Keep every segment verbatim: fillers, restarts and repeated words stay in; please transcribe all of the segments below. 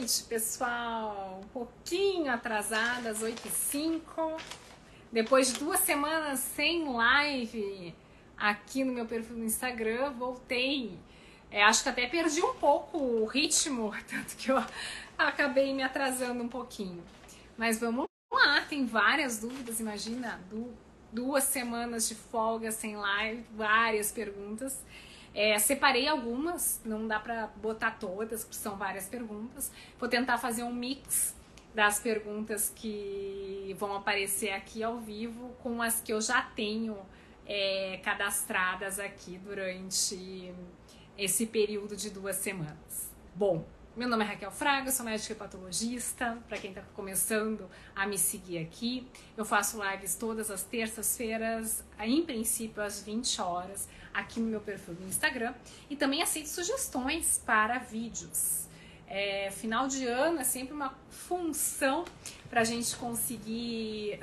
noite, pessoal. Um pouquinho atrasada, às oito e cinco. Depois de duas semanas sem live aqui no meu perfil no Instagram, voltei. É, acho que até perdi um pouco o ritmo, tanto que eu acabei me atrasando um pouquinho. Mas vamos lá, tem várias dúvidas, imagina, duas semanas de folga sem live, várias perguntas. É, separei algumas, não dá pra botar todas, porque são várias perguntas. Vou tentar fazer um mix das perguntas que vão aparecer aqui ao vivo com as que eu já tenho é, cadastradas aqui durante esse período de duas semanas. Bom, meu nome é Raquel Fraga, sou médica hepatologista, para quem está começando a me seguir aqui. Eu faço lives todas as terças-feiras, em princípio às vinte horas, aqui no meu perfil do Instagram. E também aceito sugestões para vídeos. É, final de ano é sempre uma função para a gente conseguir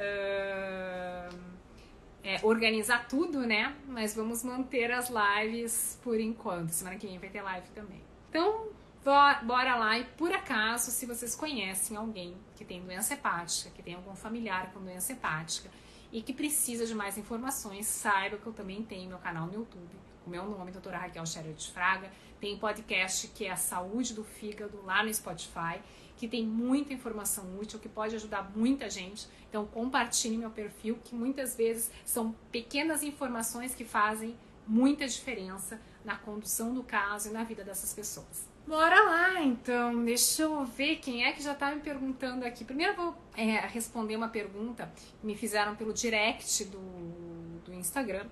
uh, é, organizar tudo, né? Mas vamos manter as lives por enquanto. Semana que vem vai ter live também. Então, bora lá. E por acaso, se vocês conhecem alguém que tem doença hepática, que tem algum familiar com doença hepática e que precisa de mais informações, saiba que eu também tenho meu canal no YouTube, o meu nome, doutora Raquel de Fraga. Tem podcast que é a Saúde do Fígado, lá no Spotify, que tem muita informação útil, que pode ajudar muita gente. Então compartilhe meu perfil, que muitas vezes são pequenas informações que fazem muita diferença na condução do caso e na vida dessas pessoas. Bora lá, então, deixa eu ver quem é que já tá me perguntando aqui. Primeiro eu vou é, responder uma pergunta que me fizeram pelo direct do, do Instagram,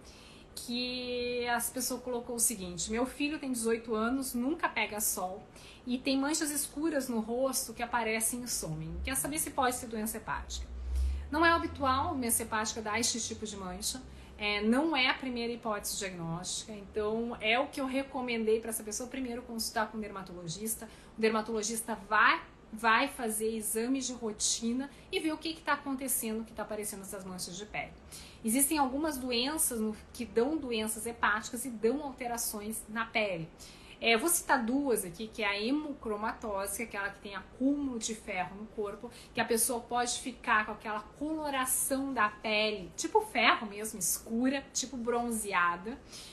que as pessoas colocou o seguinte: meu filho tem dezoito anos, nunca pega sol e tem manchas escuras no rosto que aparecem e somem. Quer saber se pode ser doença hepática? Não é habitual doença hepática dar este tipo de mancha. É, não é a primeira hipótese diagnóstica, então é o que eu recomendei para essa pessoa. Primeiro, consultar com um dermatologista. O dermatologista vai, vai fazer exames de rotina e ver o que está acontecendo, o que está aparecendo essas manchas de pele. Existem algumas doenças no, que dão doenças hepáticas e dão alterações na pele. É, eu vou citar duas aqui, que é a hemocromatose, aquela que tem acúmulo de ferro no corpo, que a pessoa pode ficar com aquela coloração da pele, tipo ferro mesmo, escura, tipo bronzeada.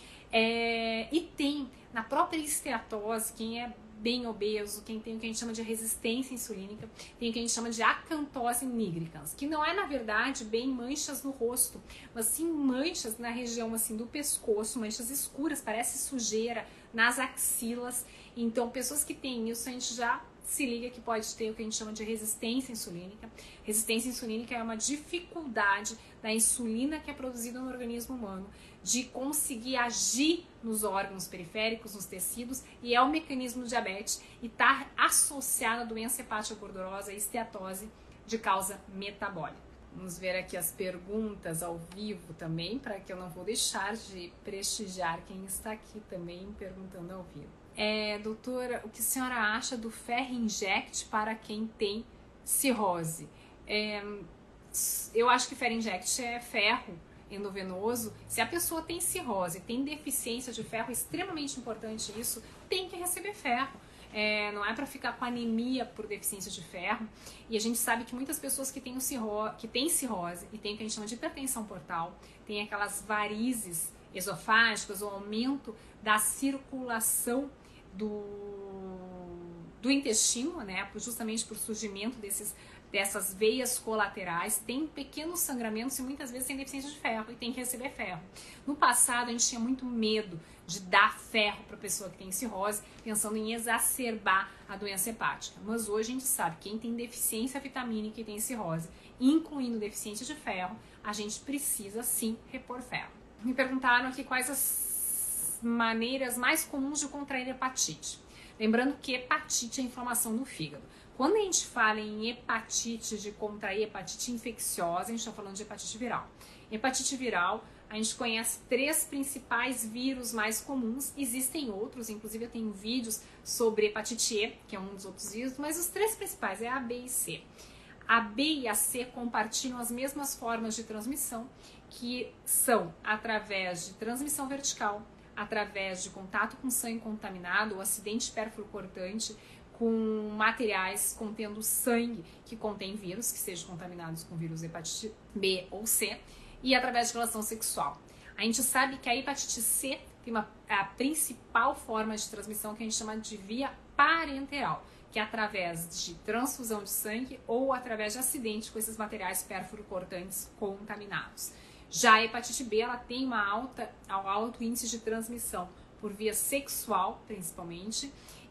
É, e tem na própria esteatose, quem é bem obeso, quem tem o que a gente chama de resistência insulínica, tem o que a gente chama de acantose nigricans, que não é, na verdade, bem manchas no rosto, mas sim manchas na região assim do pescoço, manchas escuras, parece sujeira, nas axilas. Então, pessoas que têm isso, a gente já se liga que pode ter o que a gente chama de resistência insulínica. Resistência insulínica é uma dificuldade da insulina que é produzida no organismo humano de conseguir agir nos órgãos periféricos, nos tecidos, e é o mecanismo do diabetes e está associado à doença hepática gordurosa e esteatose de causa metabólica. Vamos ver aqui as perguntas ao vivo também, para que eu não vou deixar de prestigiar quem está aqui também perguntando ao vivo. É, doutora, o que a senhora acha do ferro inject para quem tem cirrose? É, eu acho que ferro inject é ferro endovenoso. Se a pessoa tem cirrose, tem deficiência de ferro, é extremamente importante isso, tem que receber ferro. É, não é para ficar com anemia por deficiência de ferro. E a gente sabe que muitas pessoas que têm, o cirro, que têm cirrose e têm o que a gente chama de hipertensão portal, tem aquelas varizes esofágicas, o aumento da circulação do, do intestino, né, justamente por surgimento desses, dessas veias colaterais, tem pequenos sangramentos e muitas vezes tem deficiência de ferro e tem que receber ferro. No passado a gente tinha muito medo de dar ferro para a pessoa que tem cirrose, pensando em exacerbar a doença hepática. Mas hoje a gente sabe que quem tem deficiência vitamínica e tem cirrose, incluindo deficiência de ferro, a gente precisa sim repor ferro. Me perguntaram aqui quais as maneiras mais comuns de contrair hepatite. Lembrando que hepatite é inflamação no fígado. Quando a gente fala em hepatite, de contrair hepatite infecciosa, a gente está falando de hepatite viral. Hepatite viral, a gente conhece três principais vírus mais comuns, existem outros, inclusive eu tenho vídeos sobre hepatite E, que é um dos outros vírus, mas os três principais é A, B e C. A B e a C compartilham as mesmas formas de transmissão, que são através de transmissão vertical, através de contato com sangue contaminado ou acidente pérfuro cortante, com materiais contendo sangue que contém vírus, que sejam contaminados com vírus hepatite B ou C, e através de relação sexual. A gente sabe que a hepatite C tem uma, a principal forma de transmissão que a gente chama de via parenteral, que é através de transfusão de sangue ou através de acidente com esses materiais pérfuro-cortantes contaminados. Já a hepatite B, ela tem uma alta, um alto índice de transmissão por via sexual, principalmente,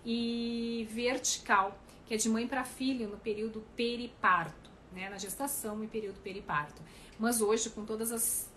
e vertical, que é de mãe para filho no período periparto, né, na gestação e período periparto. Mas hoje, com todas as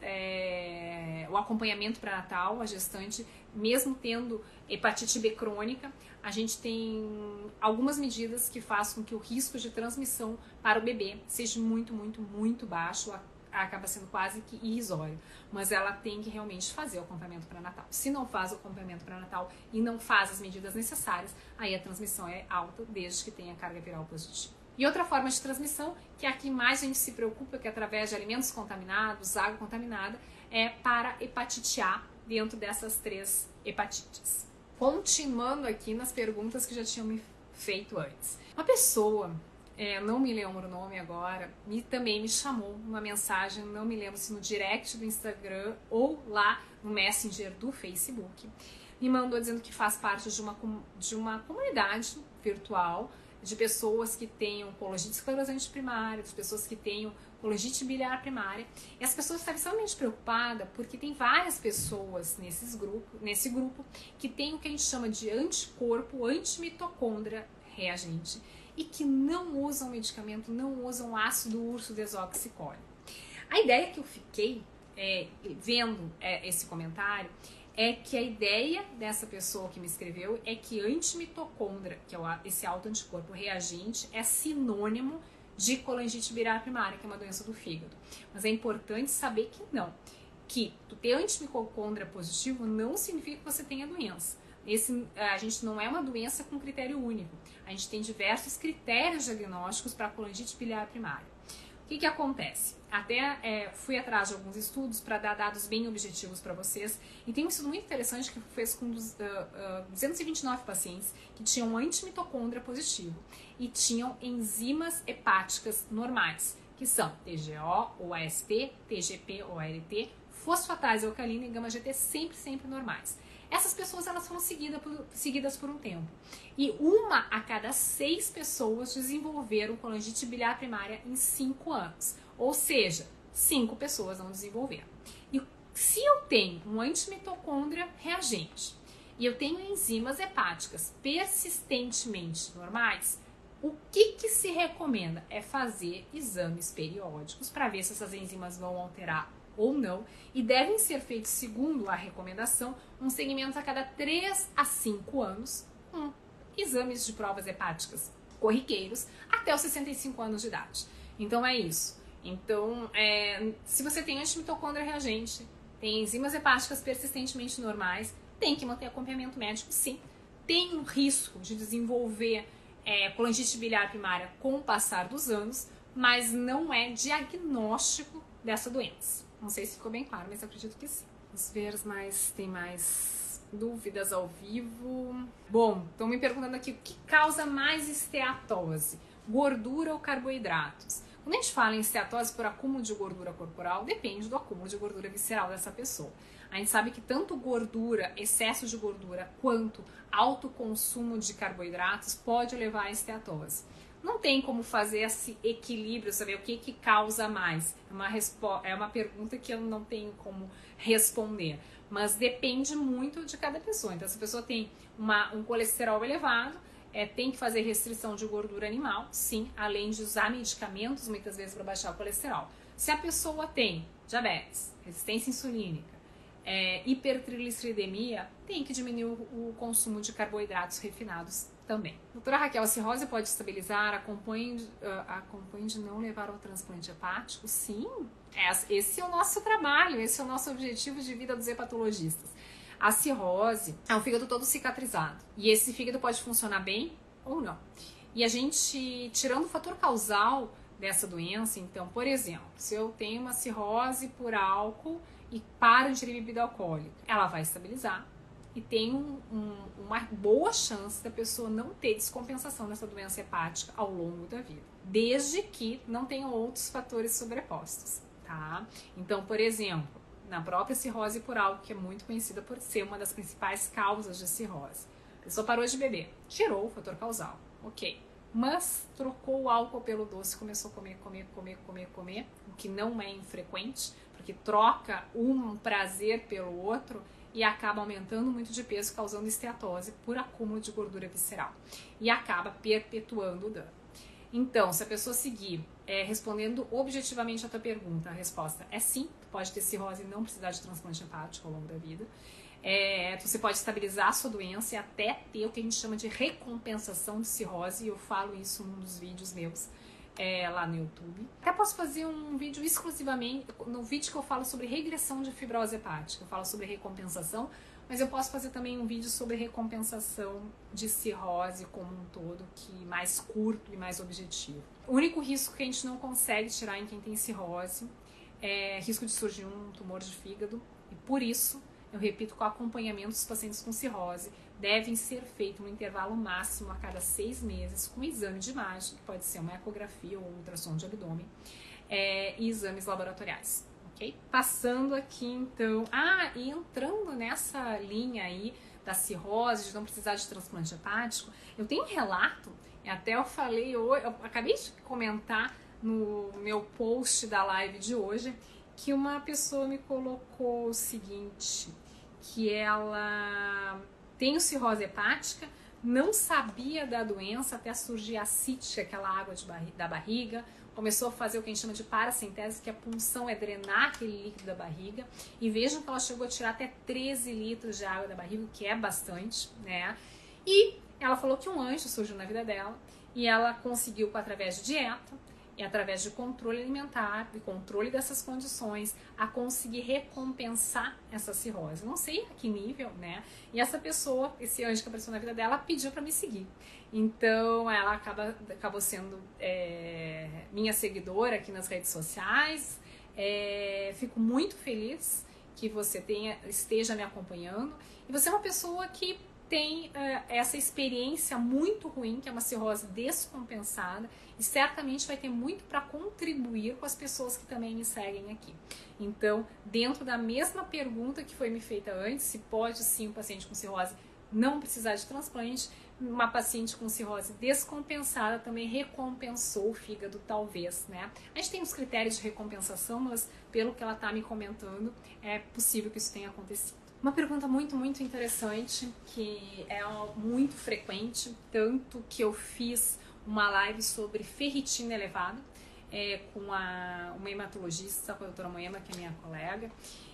é, o acompanhamento pré-natal, a gestante, mesmo tendo hepatite B crônica, a gente tem algumas medidas que façam com que o risco de transmissão para o bebê seja muito, muito, muito baixo, acaba sendo quase que irrisório, mas ela tem que realmente fazer o acompanhamento pré-natal. Se não faz o acompanhamento pré-natal e não faz as medidas necessárias, aí a transmissão é alta, desde que tenha carga viral positiva. E outra forma de transmissão, que é a que mais a gente se preocupa, que é através de alimentos contaminados, água contaminada, é para hepatite A, dentro dessas três hepatites. Continuando aqui nas perguntas que já tinham me feito antes. Uma pessoa, é, não me lembro o nome agora, me, também me chamou uma mensagem, não me lembro se no direct do Instagram ou lá no Messenger do Facebook, me mandou dizendo que faz parte de uma, de uma comunidade virtual de pessoas que tenham colangite esclerosante primária, de pessoas que tenham colangite biliar primária. E as pessoas estavam extremamente preocupadas porque tem várias pessoas nesses grupo, nesse grupo que tem o que a gente chama de anticorpo, antimitocôndria reagente, e que não usam medicamento, não usam ácido urso desoxicólico. A ideia que eu fiquei é, vendo é, esse comentário é que a ideia dessa pessoa que me escreveu é que antimitocôndria, que é esse autoanticorpo reagente, é sinônimo de colangite biliar primária, que é uma doença do fígado. Mas é importante saber que não, que tu ter antimitocôndria positivo não significa que você tenha doença. Esse, a gente não é uma doença com critério único. A gente tem diversos critérios diagnósticos para colangite biliar primária. O que que acontece? Até é, fui atrás de alguns estudos para dar dados bem objetivos para vocês, e tem um estudo muito interessante que fez com uh, uh, duzentos e vinte e nove pacientes que tinham antimitocôndria positivo e tinham enzimas hepáticas normais, que são T G O ou A S T, T G P ou A L T, fosfatase alcalina e gama G T sempre, sempre normais. Essas pessoas elas foram seguidas por, seguidas por um tempo. E uma a cada seis pessoas desenvolveram colangite biliar primária em cinco anos. Ou seja, cinco pessoas não desenvolveram. E se eu tenho um antimitocôndria reagente e eu tenho enzimas hepáticas persistentemente normais, o que, que se recomenda? É fazer exames periódicos para ver se essas enzimas vão alterar ou não, e devem ser feitos, segundo a recomendação, um segmento a cada três a cinco anos, com exames de provas hepáticas corriqueiros até os sessenta e cinco anos de idade. Então é isso. Então, é, se você tem antimitocôndria reagente, tem enzimas hepáticas persistentemente normais, tem que manter acompanhamento médico, sim. Tem um risco de desenvolver é, colangite biliar primária com o passar dos anos, mas não é diagnóstico dessa doença. Não sei se ficou bem claro, mas eu acredito que sim. Vamos ver mais, tem mais dúvidas ao vivo. Bom, estão me perguntando aqui o que causa mais esteatose, gordura ou carboidratos? Quando a gente fala em esteatose por acúmulo de gordura corporal, depende do acúmulo de gordura visceral dessa pessoa. A gente sabe que tanto gordura, excesso de gordura, quanto alto consumo de carboidratos pode levar à esteatose. Não tem como fazer esse equilíbrio, saber o que, que causa mais. É uma, é uma pergunta que eu não tenho como responder. Mas depende muito de cada pessoa. Então, se a pessoa tem uma, um colesterol elevado, é, tem que fazer restrição de gordura animal, sim, além de usar medicamentos, muitas vezes, para baixar o colesterol. Se a pessoa tem diabetes, resistência insulínica, é, hipertrigliceridemia, tem que diminuir o, o consumo de carboidratos refinados também. Doutora Raquel, a cirrose pode estabilizar? Acompanhe, uh, acompanhe de não levar ao transplante hepático? Sim, esse é o nosso trabalho, esse é o nosso objetivo de vida dos hepatologistas. A cirrose é um fígado todo cicatrizado. E esse fígado pode funcionar bem ou não. E a gente, tirando o fator causal dessa doença, então, por exemplo, se eu tenho uma cirrose por álcool e paro de ingerir bebida alcoólica, ela vai estabilizar e tem um, um, uma boa chance da pessoa não ter descompensação dessa doença hepática ao longo da vida, desde que não tenham outros fatores sobrepostos, tá? Então, por exemplo, na própria cirrose por álcool, que é muito conhecida por ser uma das principais causas de cirrose, a pessoa parou de beber, tirou o fator causal, ok, mas trocou o álcool pelo doce, começou a comer, comer, comer, comer, comer, o que não é infrequente, porque troca um prazer pelo outro e acaba aumentando muito de peso, causando esteatose por acúmulo de gordura visceral e acaba perpetuando o dano. Então, se a pessoa seguir é, respondendo objetivamente a tua pergunta, a resposta é sim, tu pode ter cirrose e não precisar de transplante hepático ao longo da vida. É, você pode estabilizar a sua doença e até ter o que a gente chama de recompensação de cirrose, e eu falo isso num dos vídeos meus é, lá no YouTube. Até posso fazer um vídeo exclusivamente, no vídeo que eu falo sobre regressão de fibrose hepática, eu falo sobre recompensação, mas eu posso fazer também um vídeo sobre recompensação de cirrose como um todo, que mais curto e mais objetivo. O único risco que a gente não consegue tirar em quem tem cirrose é risco de surgir um tumor de fígado, e por isso eu repito que o acompanhamento dos pacientes com cirrose devem ser feito no intervalo máximo a cada seis meses com exame de imagem, que pode ser uma ecografia ou um ultrassom de abdômen, é, e exames laboratoriais, ok? Passando aqui então, ah, e entrando nessa linha aí da cirrose, de não precisar de transplante hepático, eu tenho um relato, até eu falei, eu acabei de comentar no meu post da live de hoje, que uma pessoa me colocou o seguinte, que ela tem cirrose hepática, não sabia da doença até surgir a ascite, aquela água de barri da barriga, começou a fazer o que a gente chama de paracentese, que a punção é drenar aquele líquido da barriga, e vejam que ela chegou a tirar até treze litros de água da barriga, o que é bastante, né? E ela falou que um anjo surgiu na vida dela, e ela conseguiu, através de dieta, e através de controle alimentar e controle dessas condições, a conseguir recompensar essa cirrose. Não sei a que nível, né? E essa pessoa, esse anjo que apareceu na vida dela, pediu para me seguir. Então, ela acaba, acabou sendo é, minha seguidora aqui nas redes sociais. É, fico muito feliz que você tenha, esteja me acompanhando. E você é uma pessoa que tem uh, essa experiência muito ruim, que é uma cirrose descompensada, e certamente vai ter muito para contribuir com as pessoas que também me seguem aqui. Então, dentro da mesma pergunta que foi me feita antes, se pode sim um paciente com cirrose não precisar de transplante, uma paciente com cirrose descompensada também recompensou o fígado, talvez, né? A gente tem os critérios de recompensação, mas pelo que ela está me comentando, é possível que isso tenha acontecido. Uma pergunta muito, muito interessante, que é muito frequente, tanto que eu fiz uma live sobre ferritina elevada é, com a, uma hematologista, com a doutora Moema, que é minha colega,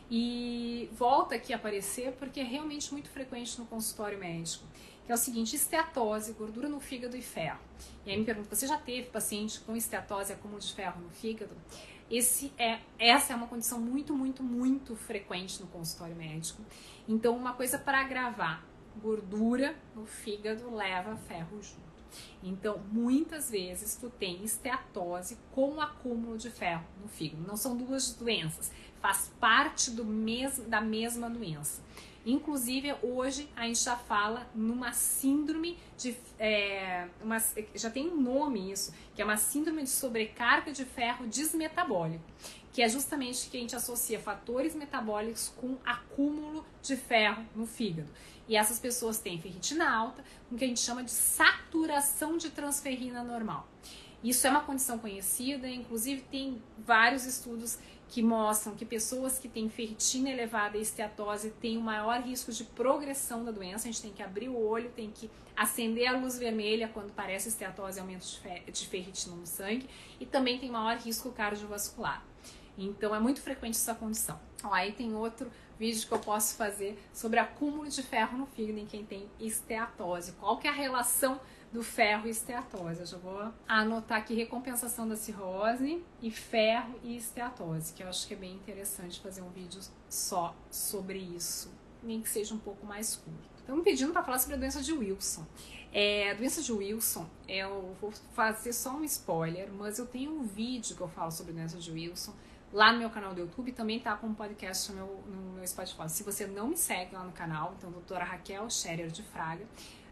e volta aqui a aparecer porque é realmente muito frequente no consultório médico, que é o seguinte: esteatose, gordura no fígado e ferro. E aí me pergunta, você já teve paciente com esteatose e acúmulo de ferro no fígado? Esse é, essa é uma condição muito, muito, muito frequente no consultório médico. Então, uma coisa para agravar, gordura no fígado leva ferro junto. Então, muitas vezes tu tem esteatose com acúmulo de ferro no fígado. Não são duas doenças, faz parte do mesmo, da mesma doença. Inclusive, hoje a gente já fala numa síndrome de... É, uma, já tem um nome isso, que é uma síndrome de sobrecarga de ferro desmetabólico, que é justamente que a gente associa fatores metabólicos com acúmulo de ferro no fígado. E essas pessoas têm ferritina alta, o que a gente chama de saturação de transferrina normal. Isso é uma condição conhecida, inclusive tem vários estudos que mostram que pessoas que têm ferritina elevada e esteatose têm um maior risco de progressão da doença. A gente tem que abrir o olho, tem que acender a luz vermelha quando parece esteatose e aumento de ferritina no sangue, e também tem maior risco cardiovascular. Então é muito frequente essa condição. Ó, aí tem outro vídeo que eu posso fazer sobre acúmulo de ferro no fígado em quem tem esteatose. Qual que é a relação do ferro e esteatose? Eu já vou anotar aqui recompensação da cirrose e ferro e esteatose, que eu acho que é bem interessante fazer um vídeo só sobre isso, nem que seja um pouco mais curto. Estão me pedindo para falar sobre a doença de Wilson. É, a doença de Wilson, eu vou fazer só um spoiler, mas eu tenho um vídeo que eu falo sobre a doença de Wilson lá no meu canal do YouTube, também tá com um podcast no meu, no meu Spotify. Se você não me segue lá no canal, então doutora Raquel Scherer de Fraga,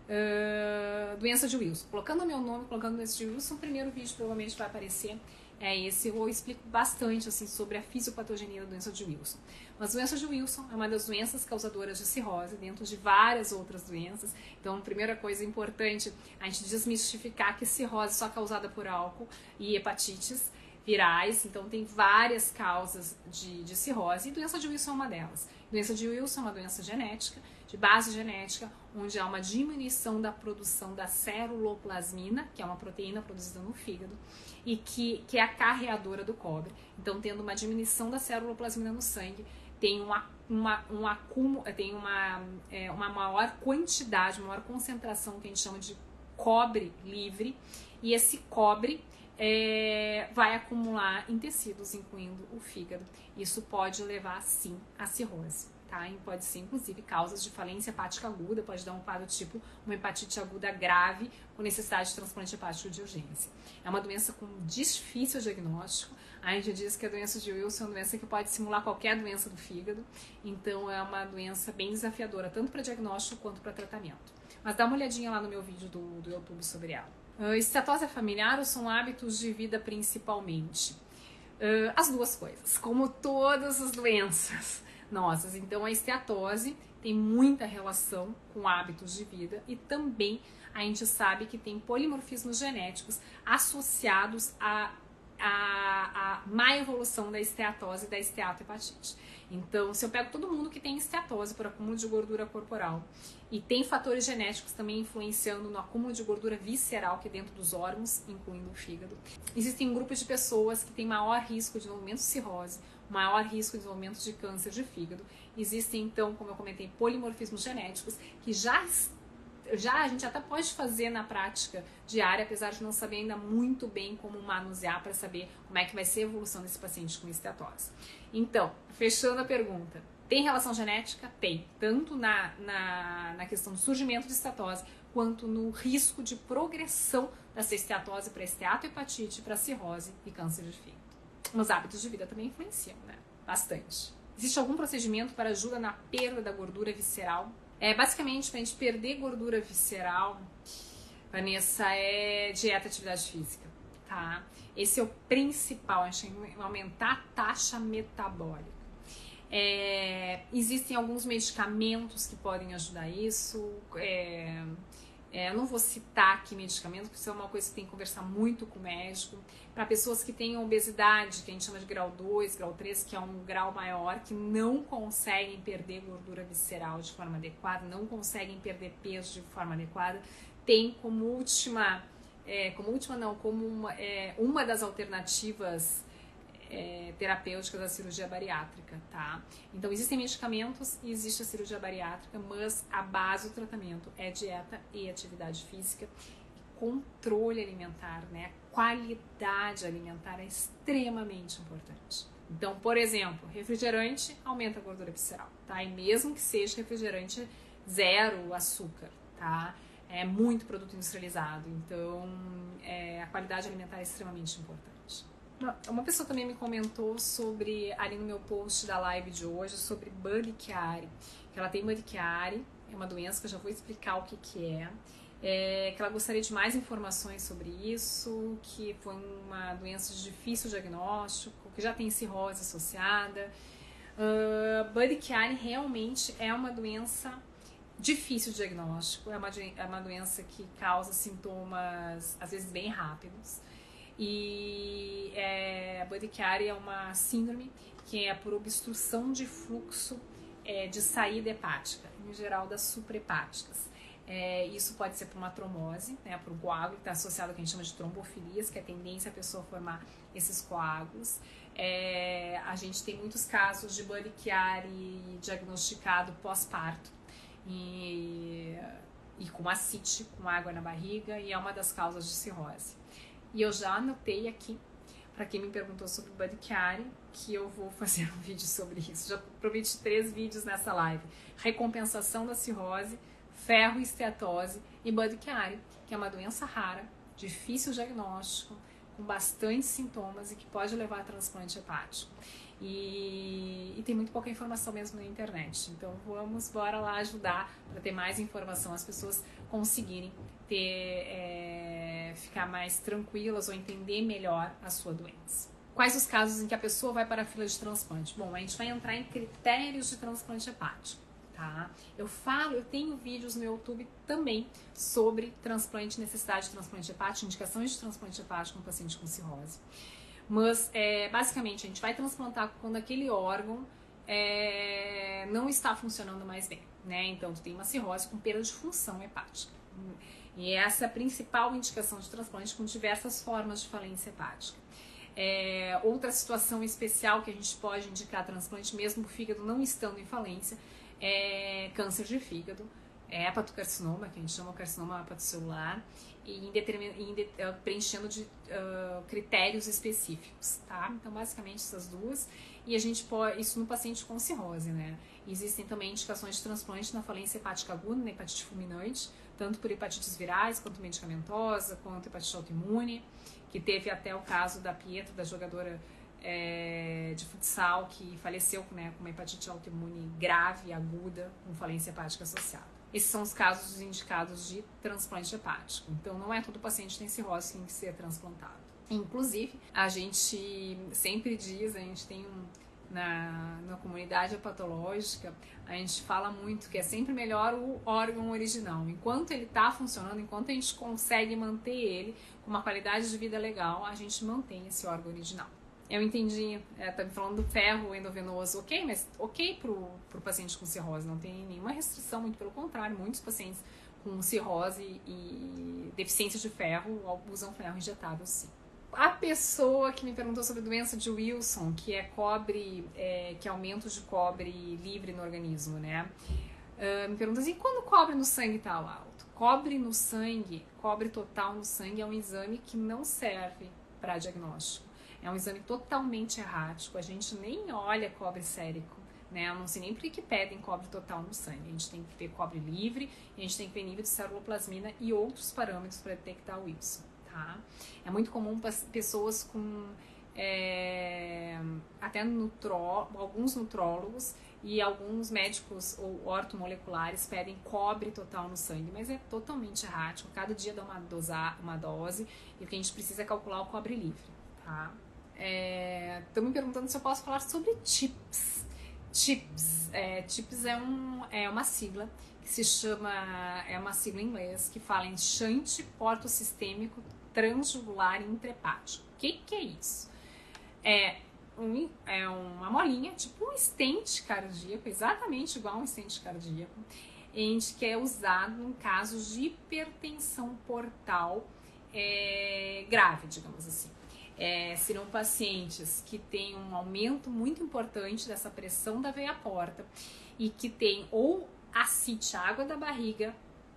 uh, doença de Wilson. Colocando o meu nome, colocando doença de Wilson, o primeiro vídeo provavelmente vai aparecer é esse. Eu explico bastante assim, sobre a fisiopatogenia da doença de Wilson. Mas a doença de Wilson é uma das doenças causadoras de cirrose, dentro de várias outras doenças. Então, a primeira coisa importante, a gente desmistificar que cirrose é só causada por álcool e hepatites virais. Então, tem várias causas de, de cirrose e doença de Wilson é uma delas. Doença de Wilson é uma doença genética, de base genética, onde há uma diminuição da produção da ceruloplasmina, que é uma proteína produzida no fígado, e que, que é a carreadora do cobre. Então, tendo uma diminuição da ceruloplasmina no sangue, tem uma, uma, um acúmulo, tem uma, é, uma maior quantidade, uma maior concentração que a gente chama de cobre livre, e esse cobre é, vai acumular em tecidos, incluindo o fígado. Isso pode levar, sim, à cirrose. Tá? E pode ser, inclusive, causas de falência hepática aguda, pode dar um quadro tipo uma hepatite aguda grave com necessidade de transplante hepático de urgência. É uma doença com difícil diagnóstico. A gente diz que a doença de Wilson é uma doença que pode simular qualquer doença do fígado, então é uma doença bem desafiadora, tanto para diagnóstico quanto para tratamento. Mas dá uma olhadinha lá no meu vídeo do, do YouTube sobre ela. Uh, esteatose é familiar ou são hábitos de vida principalmente? Uh, as duas coisas, como todas as doenças nossas. Então, a esteatose tem muita relação com hábitos de vida e também a gente sabe que tem polimorfismos genéticos associados a A, a má evolução da esteatose e da esteatohepatite. Então, se eu pego todo mundo que tem esteatose por acúmulo de gordura corporal e tem fatores genéticos também influenciando no acúmulo de gordura visceral que é dentro dos órgãos, incluindo o fígado, existem grupos de pessoas que têm maior risco de desenvolvimento de cirrose, maior risco de desenvolvimento de câncer de fígado. Existem, então, como eu comentei, polimorfismos genéticos que já Já a gente até pode fazer na prática diária, apesar de não saber ainda muito bem como manusear para saber como é que vai ser a evolução desse paciente com esteatose. Então, fechando a pergunta, tem relação genética? Tem, tanto na, na, na questão do surgimento de esteatose, quanto no risco de progressão dessa esteatose para esteatohepatite, para cirrose e câncer de fígado. Os hábitos de vida também influenciam, né? Bastante. Existe algum procedimento para ajuda na perda da gordura visceral? É, basicamente, para a gente perder gordura visceral, Vanessa, é dieta e atividade física, tá? Esse é o principal, a gente tem que aumentar a taxa metabólica. É, existem alguns medicamentos que podem ajudar isso. É, é, eu não vou citar aqui medicamentos, porque isso é uma coisa que tem que conversar muito com o médico. Para pessoas que têm obesidade, que a gente chama de grau dois, grau três, que é um grau maior, que não conseguem perder gordura visceral de forma adequada, não conseguem perder peso de forma adequada, tem como última, é, como última não, como uma, é, uma das alternativas é, terapêuticas a cirurgia bariátrica, tá? Então existem medicamentos e existe a cirurgia bariátrica, mas a base do tratamento é dieta e atividade física e controle alimentar, né? Qualidade alimentar é extremamente importante. Então, por exemplo, refrigerante aumenta a gordura visceral, tá? E mesmo que seja refrigerante zero açúcar, tá? É muito produto industrializado, então é, a qualidade alimentar é extremamente importante. Uma pessoa também me comentou sobre, ali no meu post da live de hoje, sobre Budd Chiari, que ela tem Budd Chiari, é uma doença que eu já vou explicar o que que é, é, que ela gostaria de mais informações sobre isso, que foi uma doença de difícil diagnóstico, que já tem cirrose associada. Uh, Budd Chiari realmente é uma doença difícil de diagnóstico, é uma, é uma doença que causa sintomas, às vezes, bem rápidos. E é, a Budd Chiari é uma síndrome que é por obstrução de fluxo é, de saída hepática, em geral das suprahepáticas. É, isso pode ser por uma trombose, né, por um coágulo que está associado ao que a gente chama de trombofilias, que é a tendência a pessoa formar esses coágulos. É, a gente tem muitos casos de Budd Chiari diagnosticado pós-parto e, e com ascite, com água na barriga, e é uma das causas de cirrose. E eu já anotei aqui, para quem me perguntou sobre o Budd Chiari, que eu vou fazer um vídeo sobre isso. Já prometi três vídeos nessa live. Recompensação da cirrose, ferro e esteatose e Budd Chiari, que é uma doença rara, difícil diagnóstico, com bastante sintomas e que pode levar a transplante hepático. E, e tem muito pouca informação mesmo na internet. Então vamos, bora lá ajudar para ter mais informação, as pessoas conseguirem ter, é, ficar mais tranquilas ou entender melhor a sua doença. Quais os casos em que a pessoa vai para a fila de transplante? Bom, a gente vai entrar em critérios de transplante hepático. Tá? Eu falo, eu tenho vídeos no YouTube também sobre transplante, necessidade de transplante hepático, indicações de transplante hepático no paciente com cirrose. Mas, é, basicamente, a gente vai transplantar quando aquele órgão é, não está funcionando mais bem, né? Então, tu tem uma cirrose com perda de função hepática. E essa é a principal indicação de transplante, com diversas formas de falência hepática. É, outra situação especial que a gente pode indicar transplante, mesmo o fígado não estando em falência, é câncer de fígado, é hepatocarcinoma, que a gente chama de carcinoma hepatocelular, e em determin, em de, uh, preenchendo de uh, critérios específicos, tá? Então, basicamente, essas duas. E a gente pode, isso no paciente com cirrose, né? Existem também indicações de transplante na falência hepática aguda, na hepatite fulminante, tanto por hepatites virais, quanto medicamentosa, quanto hepatite autoimune, que teve até o caso da Pietra, da jogadora é, de futsal, que faleceu, né, com uma hepatite autoimune grave, aguda, com falência hepática associada. Esses são os casos indicados de transplante hepático. Então, não é todo paciente que tem cirrose que tem que ser transplantado. Inclusive, a gente sempre diz, a gente tem um, na, na comunidade hepatológica, a gente fala muito que é sempre melhor o órgão original. Enquanto ele está funcionando, enquanto a gente consegue manter ele com uma qualidade de vida legal, a gente mantém esse órgão original. Eu entendi, é, tá me falando do ferro endovenoso, ok, mas ok pro, pro paciente com cirrose, não tem nenhuma restrição, muito pelo contrário, muitos pacientes com cirrose e deficiência de ferro usam ferro injetável, sim. A pessoa que me perguntou sobre a doença de Wilson, que é cobre, é, que é aumento de cobre livre no organismo, né? Uh, me pergunta assim, quando o cobre no sangue está alto? Cobre no sangue, cobre total no sangue é um exame que não serve para diagnóstico. É um exame totalmente errático, a gente nem olha cobre sérico, né? Eu não sei nem por que pedem cobre total no sangue. A gente tem que ver cobre livre, a gente tem que ver nível de ceruloplasmina e outros parâmetros para detectar o Wilson, tá? É muito comum pessoas com é, até nutró, alguns nutrólogos e alguns médicos ou ortomoleculares pedem cobre total no sangue, mas é totalmente errático. Cada dia dá uma, dosa, uma dose e o que a gente precisa é calcular o cobre livre, tá? Estão é, me perguntando se eu posso falar sobre TIPS. TIPS, é, TIPS é, um, é uma sigla que se chama, é uma sigla em inglês que fala em shunt portosistêmico transjugular intrahepático. O que, que é isso? É, um, é uma molinha, tipo um stent cardíaco, exatamente igual a um stent cardíaco, que é usado em casos de hipertensão portal é, grave, digamos assim. É, serão pacientes que têm um aumento muito importante dessa pressão da veia porta e que tem ou ascite, água da barriga,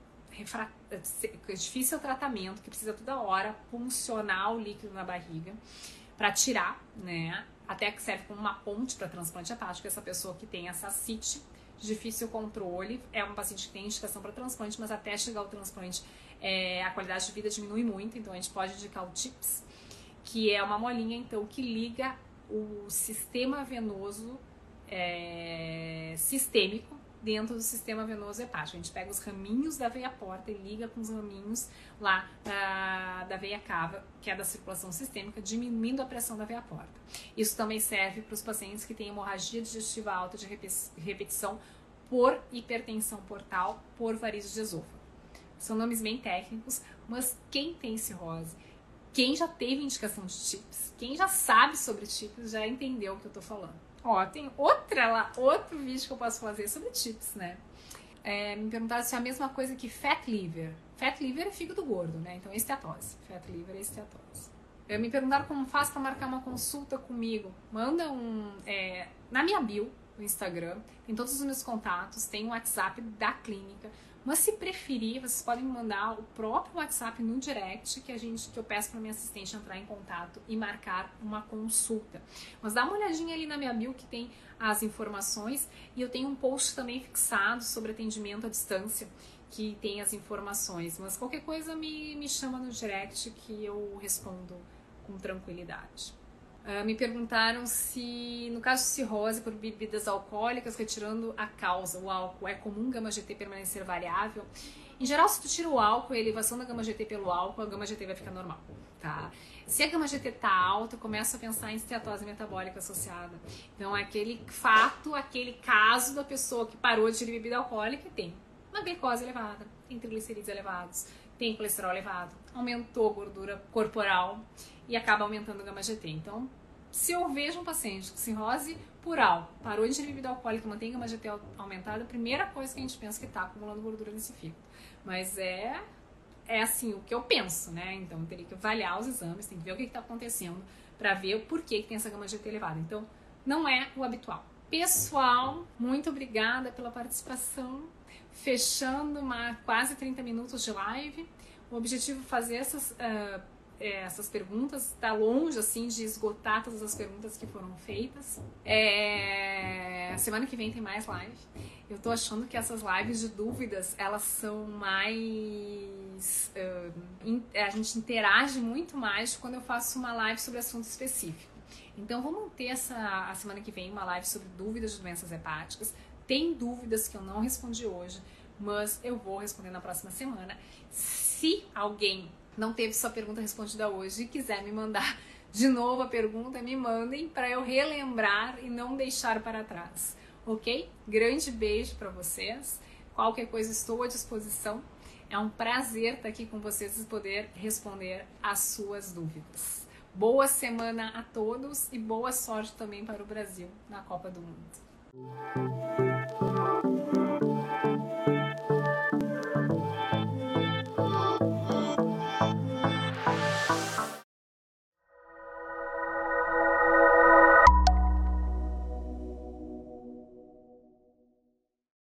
difícil tratamento, que precisa toda hora puncionar o líquido na barriga para tirar, né? Até que serve como uma ponte para transplante hepático. Essa pessoa que tem essa ascite, difícil controle, é um paciente que tem indicação para transplante, mas até chegar ao transplante é, a qualidade de vida diminui muito, então a gente pode indicar o TIPS, que é uma molinha, então, que liga o sistema venoso é, sistêmico dentro do sistema venoso hepático. A gente pega os raminhos da veia porta e liga com os raminhos lá da, da veia cava, que é da circulação sistêmica, diminuindo a pressão da veia porta. Isso também serve para os pacientes que têm hemorragia digestiva alta de repetição por hipertensão portal, por varizes de esôfago. São nomes bem técnicos, mas quem tem cirrose, quem já teve indicação de TIPS, quem já sabe sobre TIPS, já entendeu o que eu tô falando. Ó, tem outra lá, outro vídeo que eu posso fazer sobre TIPS, né? É, me perguntaram se é a mesma coisa que fat liver. Fat liver é fígado gordo, né? Então, esteatose. Fat liver é esteatose. Eu me perguntaram como faz para marcar uma consulta comigo. Manda um... É, na minha bio, no Instagram, tem todos os meus contatos, tem o WhatsApp da clínica. Mas se preferir, vocês podem me mandar o próprio WhatsApp no direct que, a gente, que eu peço para minha assistente entrar em contato e marcar uma consulta. Mas dá uma olhadinha ali na minha bio que tem as informações e eu tenho um post também fixado sobre atendimento à distância que tem as informações. Mas qualquer coisa me, me chama no direct que eu respondo com tranquilidade. Uh, me perguntaram se, no caso de cirrose por bebidas alcoólicas, retirando a causa, o álcool, é comum gama G T permanecer variável? Em geral, se tu tira o álcool, a elevação da gama G T pelo álcool, a gama G T vai ficar normal, tá? Se a gama G T tá alta, começa a pensar em esteatose metabólica associada. Então, é aquele fato, aquele caso da pessoa que parou de ingerir bebida alcoólica e tem uma glicose elevada, tem triglicerídeos elevados, tem colesterol elevado, aumentou a gordura corporal e acaba aumentando a gama G T. Então, se eu vejo um paciente com cirrose por álcool, parou de ingerir bebida alcoólica, mantém a gama G T aumentada, a primeira coisa que a gente pensa é que está acumulando gordura nesse fígado. Mas é, é assim, o que eu penso, né? Então, eu teria que avaliar os exames, tem que ver o que está acontecendo para ver o porquê que tem essa gama G T elevada. Então, não é o habitual. Pessoal, muito obrigada pela participação. Fechando uma quase trinta minutos de live. O objetivo é fazer essas, uh, essas perguntas, está longe assim de esgotar todas as perguntas que foram feitas. É... Semana que vem tem mais live. Eu tô achando que essas lives de dúvidas, elas são mais... Uh, in... A gente interage muito mais quando eu faço uma live sobre assunto específico. Então vamos ter essa, a semana que vem uma live sobre dúvidas de doenças hepáticas. Tem dúvidas que eu não respondi hoje, mas eu vou responder na próxima semana. Se alguém não teve sua pergunta respondida hoje e quiser me mandar de novo a pergunta, me mandem para eu relembrar e não deixar para trás, ok? Grande beijo para vocês. Qualquer coisa estou à disposição. É um prazer estar aqui com vocês e poder responder às suas dúvidas. Boa semana a todos e boa sorte também para o Brasil na Copa do Mundo.